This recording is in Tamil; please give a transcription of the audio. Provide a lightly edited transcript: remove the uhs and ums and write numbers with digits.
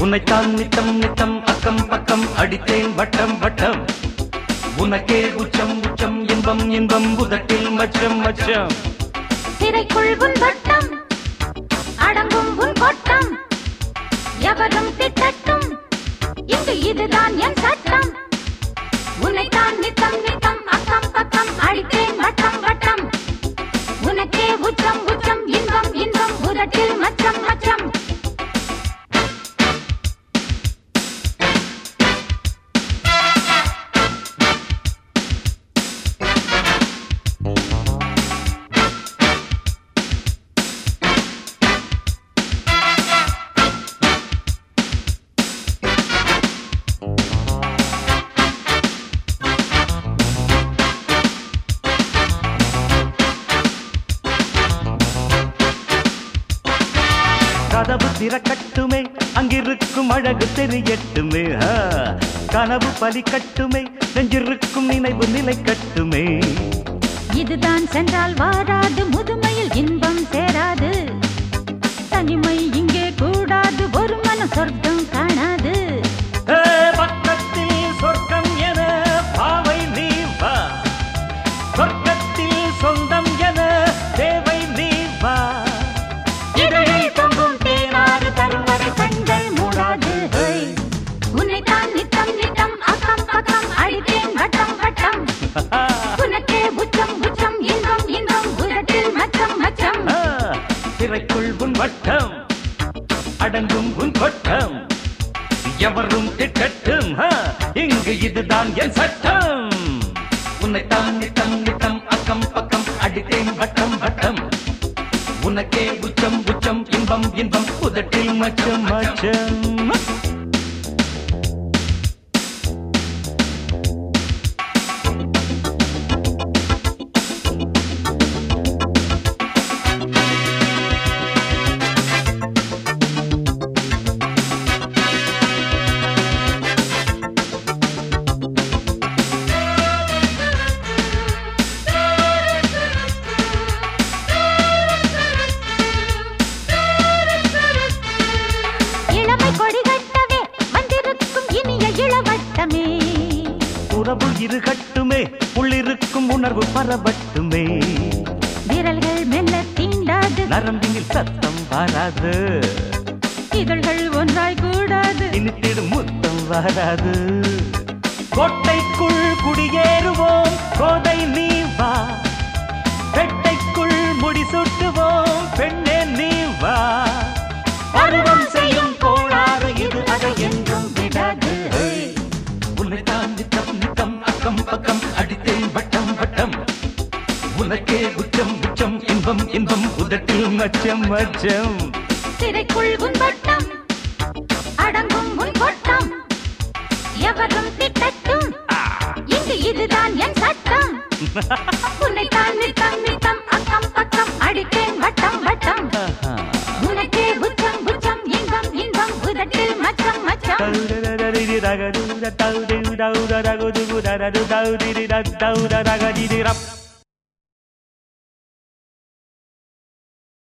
உன்னைத்தான் நித்தம் நித்தம் அக்கம் பக்கம் அடித்தேன் வட்டம் வட்டம் உனக்கே உச்சம் உச்சம் இன்பம் இன்பம் உதட்டில் மச்சம் மச்சம் சிறைக்குள் உன் வட்டம் அடங்கும் உன் கொட்டம் எவரும் திட்டட்டும் இங்கு இதுதான் என் சட்டம் உன்னைத்தான் நித்தம் நித்தம் அக்கம் பக்கம் அடித்தேன் வட்டம் வட்டம் உனக்கே உச்சம் உச்சம் இன்பம் இன்பம் உதட்டில் மச்சம் மச்சம் கதவு திறக்கட்டுமே அங்கிருக்கும் அழகு தெரியட்டுமே கனவு பலிக்கட்டுமே நெஞ்சிருக்கும் நினைவு நிலை கட்டுமே இதுதான் சென்றால் வாராது முதுமையில் இன்பம் சேராது தனிமை இங்கே கூடாது ஒரு மன சொர்க்கம் காணாது பக்கத்தில் சொர்க்கம் என பாவை நீ வா சொர்க்கத்தில் சொந்தம் என தேவை நீ வா இதழில் தொங்கும் தேனாறு தருவரை கண்கள் மூடாது உன்னைத்தான் நித்தம் நித்தம் அக்கம் பக்கம் அடித்தேன் வட்டம் வட்டம் உனக்கே உச்சம் உச்சம் இன்பம் இன்பம் உதட்டில் மச்சம் மச்சம் சிறைக்குள் உன் வட்டம் அடங்கும் உன் கொட்டம் எவரும் திட்டட்டும் இங்கு இதுதான் என் சட்டம் உன்னைத்தான் நித்தம் நித்தம் அக்கம் பக்கம் அடித்தேன் வட்டம் வட்டம் உனக்கே உச்சம் உச்சம் இன்பம் இன்பம் உதட்டில் மச்சம் மச்சம் உறவு இருகட்டுமே உள்ளிருக்கும் உணர்வு பரவட்டுமே விரல்கள் மெல்ல தீண்டாது நரம்பினில் சத்தம் வராது இதழ்கள் ஒன்றாய் கூடாது இனித்திடும் முத்தம் வராது கோட்டைக்குள் குடியேறுவோம் கோதை நீ வா பெட்டைக்குள் முடிசூட்டுவோம் பெண்ணே நீ வா பருவம் செய்யும் கோளாறு இது அதை என்றும் விடாது உன்னைத்தான் நித்தம் நித்தம் அக்கம் பக்கம் அடித்தேன் வட்டம் வட்டம் உனக்கே உச்சம் உச்சம் இன்பம் இன்பம் உதட்டில் மச்சம் மச்சம் சிறைக்குள் உன் வட்டம் அடங்கும் உன் கொட்டம் எவரும் திட்டட்டும் இங்கு இதுதான் என் சட்டம் உன்னைத்தான் நித்தம் நித்தம் அக்கம் பக்கம் அடித்தேன் வட்டம் வட்டம் உனக்கே உச்சம் உச்சம் இன்பம் இன்பம் உதட்டில் மச்சம் மச்சம்